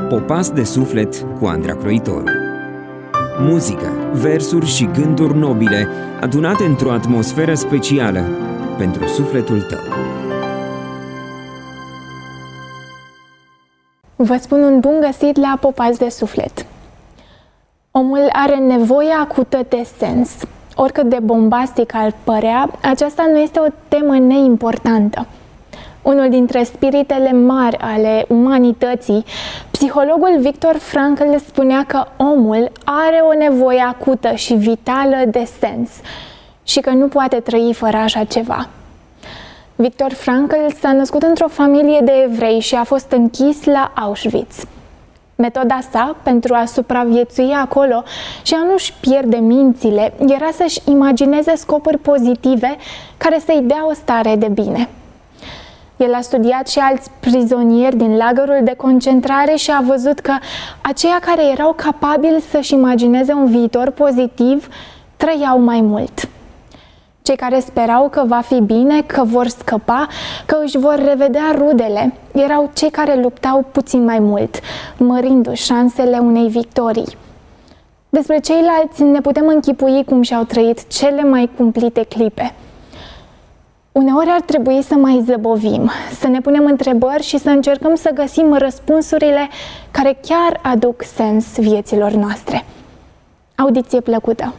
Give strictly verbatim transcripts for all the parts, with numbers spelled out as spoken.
Popas de suflet cu Andra Croitoru. Muzică, versuri și gânduri nobile adunate într-o atmosferă specială pentru sufletul tău. Vă spun un bun găsit la Popas de suflet. Omul are nevoie acută de sens. Oricât de bombastic ar părea, aceasta nu este o temă neimportantă. Unul dintre spiritele mari ale umanității, psihologul Viktor Frankl spunea că omul are o nevoie acută și vitală de sens și că nu poate trăi fără așa ceva. Viktor Frankl s-a născut într-o familie de evrei și a fost închis la Auschwitz. Metoda sa pentru a supraviețui acolo și a nu-și pierde mințile era să-și imagineze scopuri pozitive care să-i dea o stare de bine. El a studiat și alți prizonieri din lagărul de concentrare și a văzut că aceia care erau capabili să-și imagineze un viitor pozitiv trăiau mai mult. Cei care sperau că va fi bine, că vor scăpa, că își vor revedea rudele, erau cei care luptau puțin mai mult, mărindu-și șansele unei victorii. Despre ceilalți ne putem închipui cum și-au trăit cele mai cumplite clipe. Uneori ar trebui să mai zăbovim, să ne punem întrebări și să încercăm să găsim răspunsurile care chiar aduc sens vieților noastre. Audiție plăcută!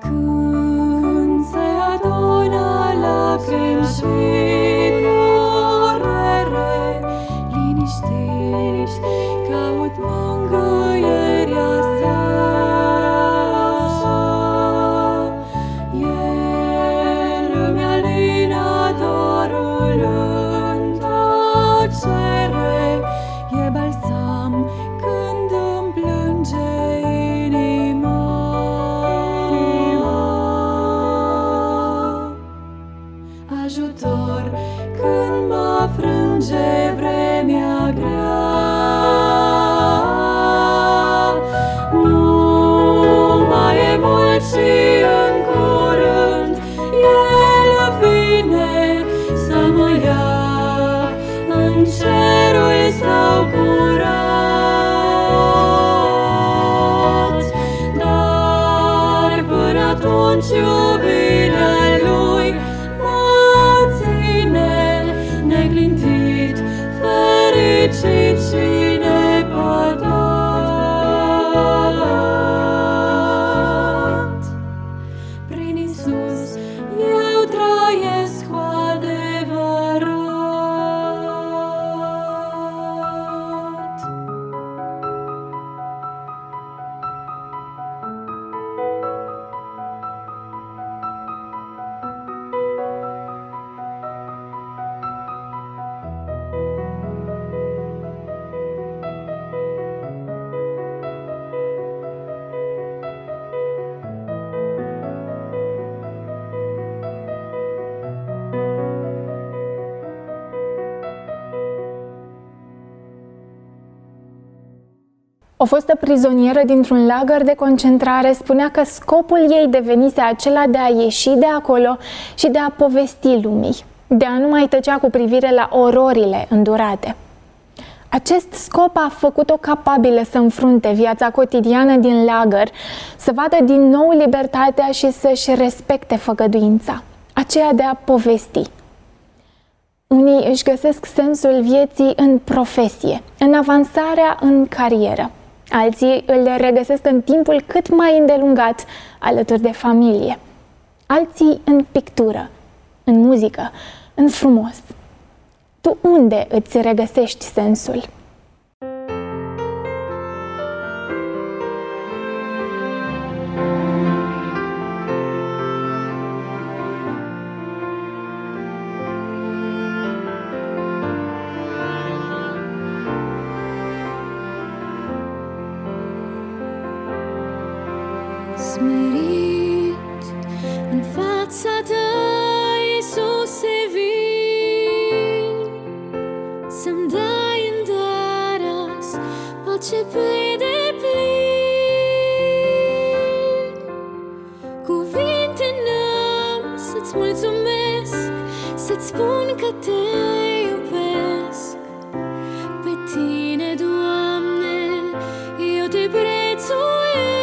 Când se adună lacrimi și durere, liniștiți, caut mângâierea sa. El îmi alină dorul în tăcere, e balsam când îmi plânge inima. Ajutor când mă frânge vremea grea. Nu mai e mult și în curând El vine să mă ia în cerul Său curat. Dar până atunci iubirea Lui mă ține neclintit, fericit și nepătat. Prin Iisus eu trăiesc cu adevărat. O fostă prizonieră dintr-un lagăr de concentrare spunea că scopul ei devenise acela de a ieși de acolo și de a povesti lumii, de a nu mai tăcea cu privire la ororile îndurate. Acest scop a făcut-o capabilă să înfrunte viața cotidiană din lagăr, să vadă din nou libertatea și să-și respecte făgăduința, aceea de a povesti. Unii își găsesc sensul vieții în profesie, în avansarea în carieră. Alții îl regăsesc în timpul cât mai îndelungat alături de familie. Alții în pictură, în muzică, în frumos. Tu unde îți regăsești sensul? Smerit în fața Ta, Iisuse, vin să-mi dai în dar azi pace pe deplin. Cuvinte n-am să-ți mulțumesc, să-ți spun că Te iubesc. Pe Tine, Doamne, eu Te prețuiesc.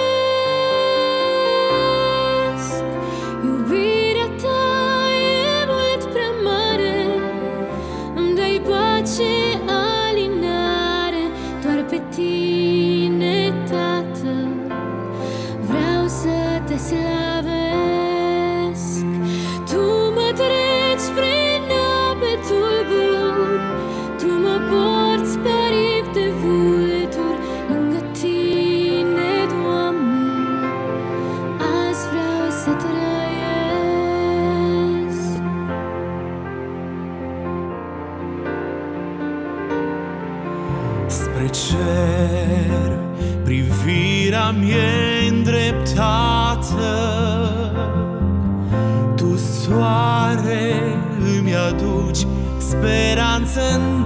Alinare doar pe Tine, Tată, vreau să Te slăvesc. Tu mă treci prin ape tulburi, Tu mă porți pe aripi de vulturi. Lângă Tine, Doamne, azi vreau să trăiesc. Spre cer privirea mie îndreptată, Tu, soare, îmi aduci speranță-n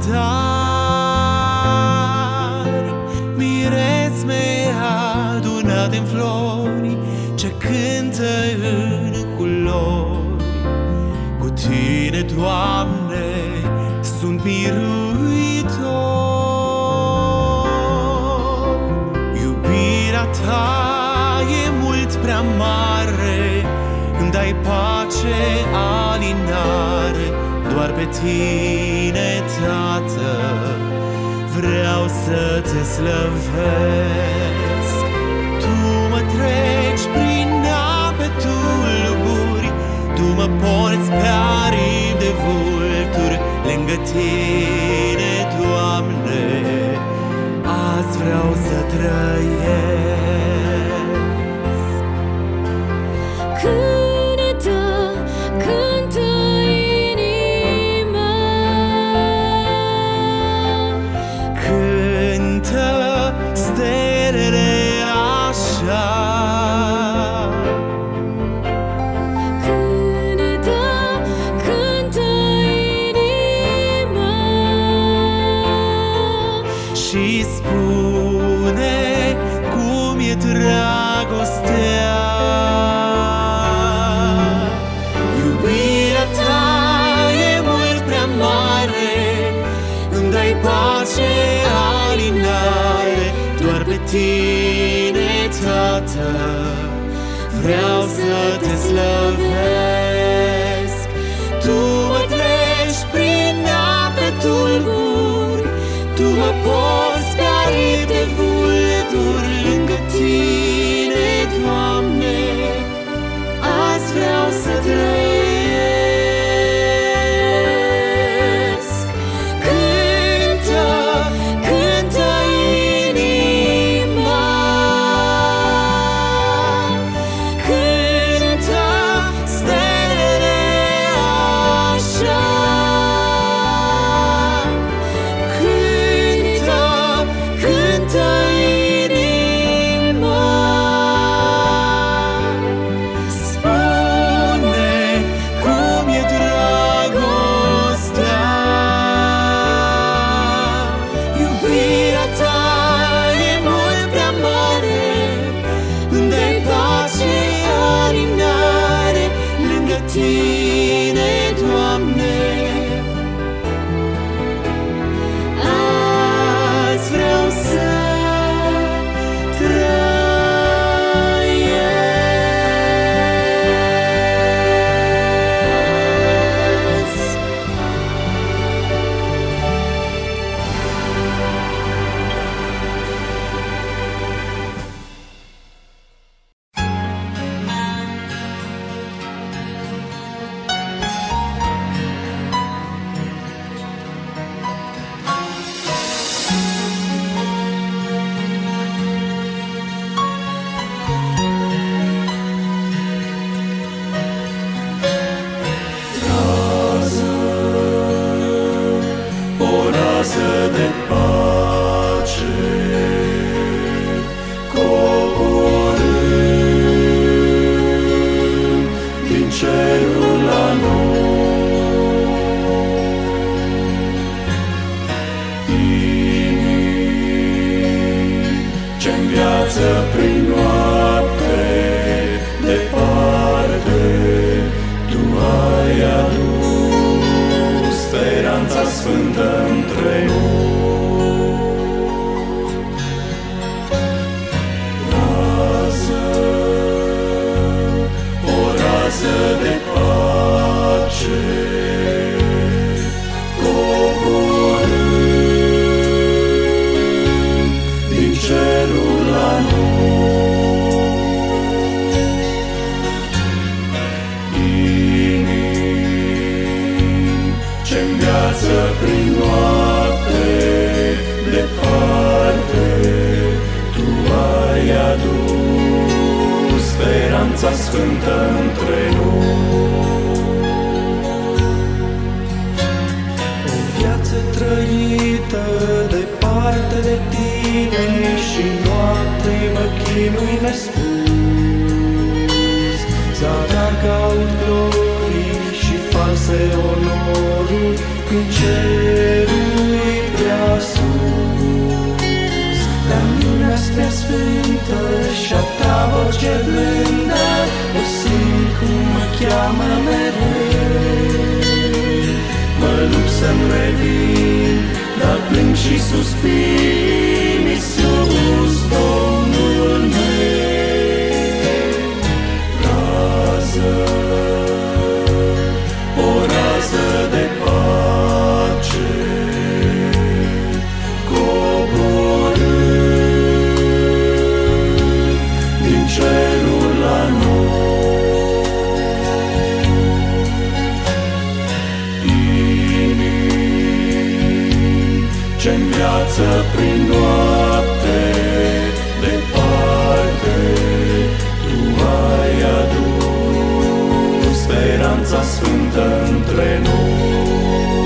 dar. Miresme adunate-n flori ce cântă în culori. Cu Tine, Doamne, sunt miruitor. Ta e mult prea mare, îmi dai pace, alinare. Doar pe Tine, Tată, vreau să Te slăvesc. Tu mă treci prin ape tine, Tată, vreau să te slăvesc. Tu mă treci prin ape tulburi, Tu mă poți pe aripi de vulturi. Lângă tine, Doamne, azi vreau să trăiesc. Cântă, cântă inima, cântă stelele așa. Cântă, cântă inima, spune cum e dragostea. Iubirea ta e mult prea mare, îmi dai pace, alinare. Lângă tine, Doamne, azi vreau să trăiesc. O rază de pace coborând din cerul la noi. Inimi ce-n viață prin noapte departe, Tu ai adus speranța sfântă între noi. Rază, o rază de pace coborând din cerul la noi. Inimi ce-n viață prin noapte departe, Tu ai adus speranța sfântă între noi. O viață trăită departe de Tine și noapte mă chinui nespus. Zadar caut glorii și false onoruri când cerul-i prea sus. Dar lumea spre sfântă și-a Ta voce blândă, o simt cum mă cheamă mereu. Mă lupt să-mi revin, dar plâng și suspin, Iisus, Domnul meu. Rază, o rază de pace coborând din cerul la noi. Inimi ce-n viață prin noapte departe, Tu ai adus speranța sfântă între noi.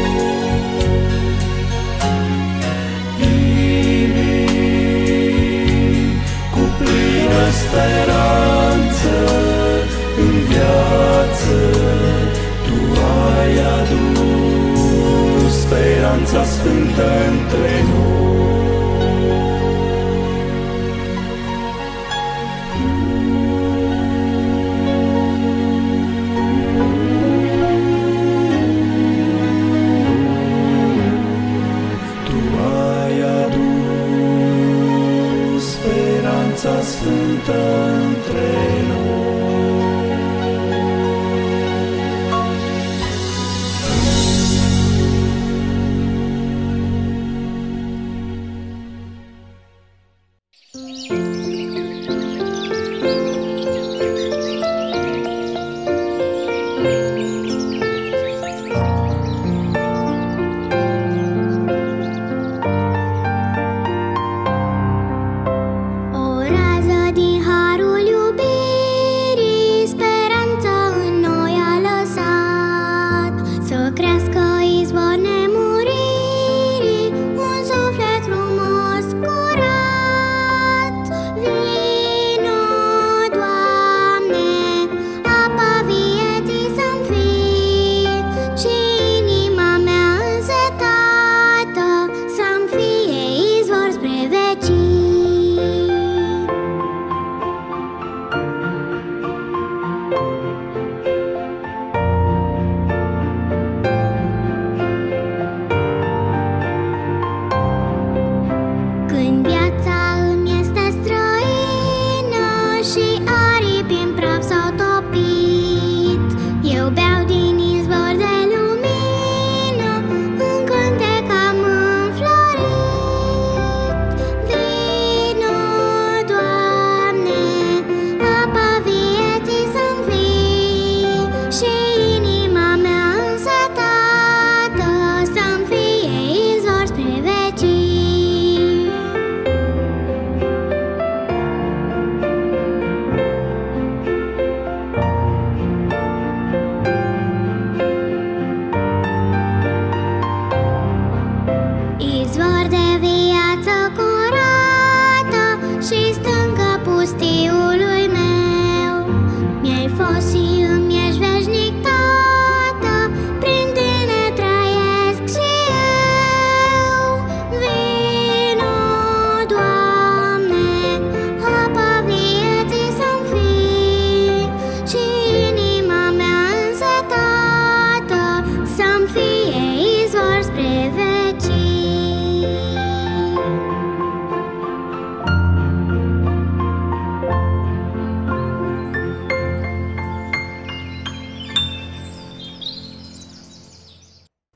Inimi cu plină speranță în viață, Tu ai adus speranța sfântă între noi. Tu ai adus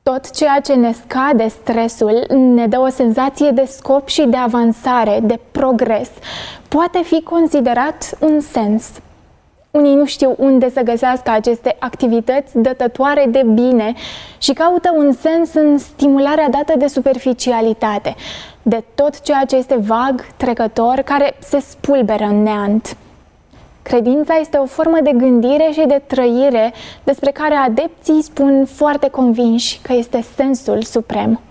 Tot ceea ce ne scade stresul ne dă o senzație de scop și de avansare, de progres. Poate fi considerat un sens. Unii nu știu unde să găsească aceste activități dătătoare de bine și caută un sens în stimularea dată de superficialitate, de tot ceea ce este vag, trecător, care se spulberă în neant. Credința este o formă de gândire și de trăire despre care adepții spun foarte convinși că este sensul suprem.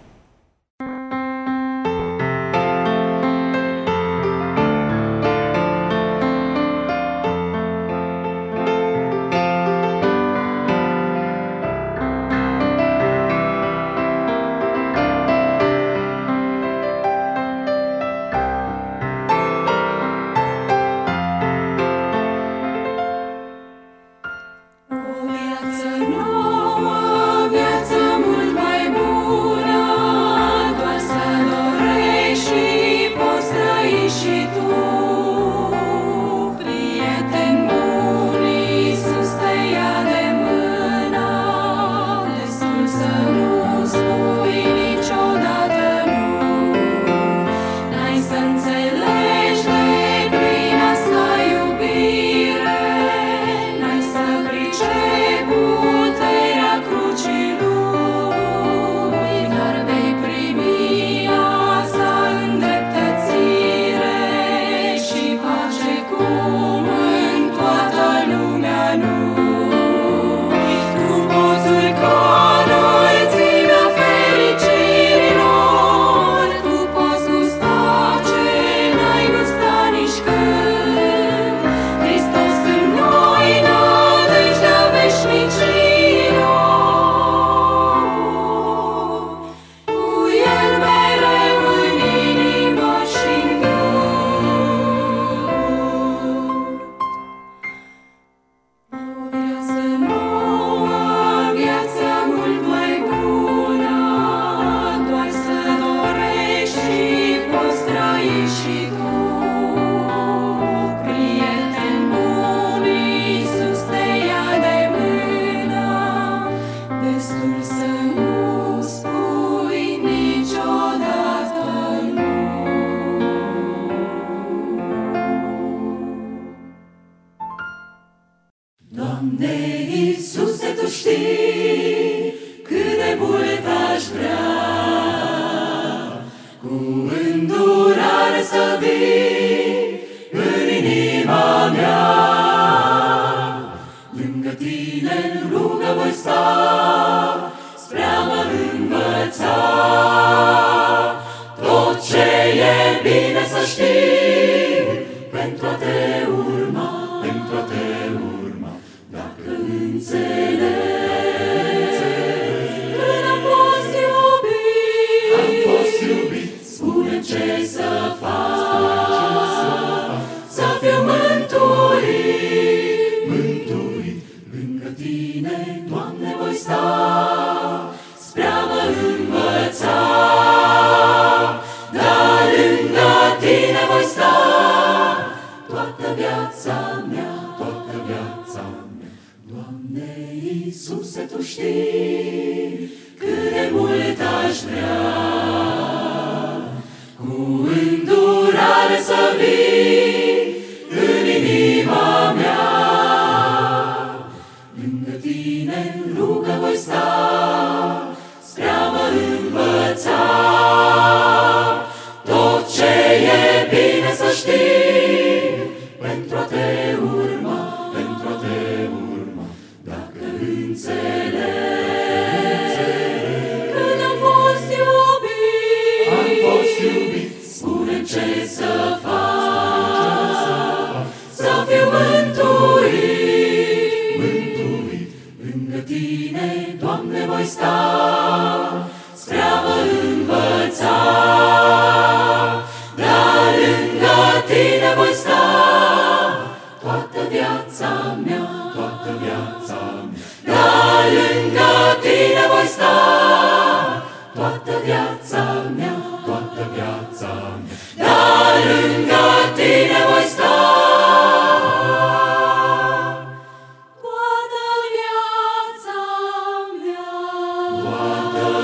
Toată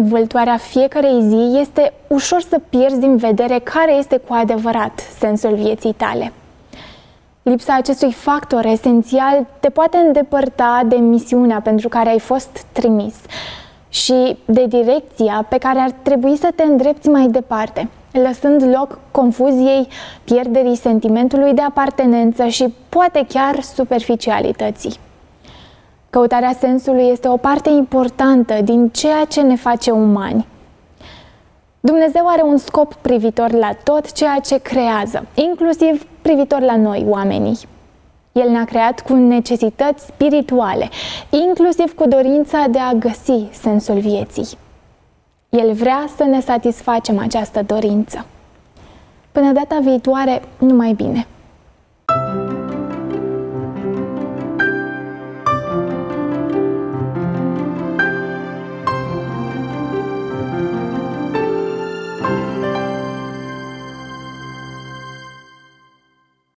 vâltoarea fiecarei zi, este ușor să pierzi din vedere care este cu adevărat sensul vieții tale. Lipsa acestui factor esențial te poate îndepărta de misiunea pentru care ai fost trimis și de direcția pe care ar trebui să te îndrepți mai departe, lăsând loc confuziei, pierderii sentimentului de apartenență și poate chiar superficialității. Căutarea sensului este o parte importantă din ceea ce ne face umani. Dumnezeu are un scop privitor la tot ceea ce creează, inclusiv privitor la noi, oamenii. El ne-a creat cu necesități spirituale, inclusiv cu dorința de a găsi sensul vieții. El vrea să ne satisfacem această dorință. Până data viitoare, numai bine!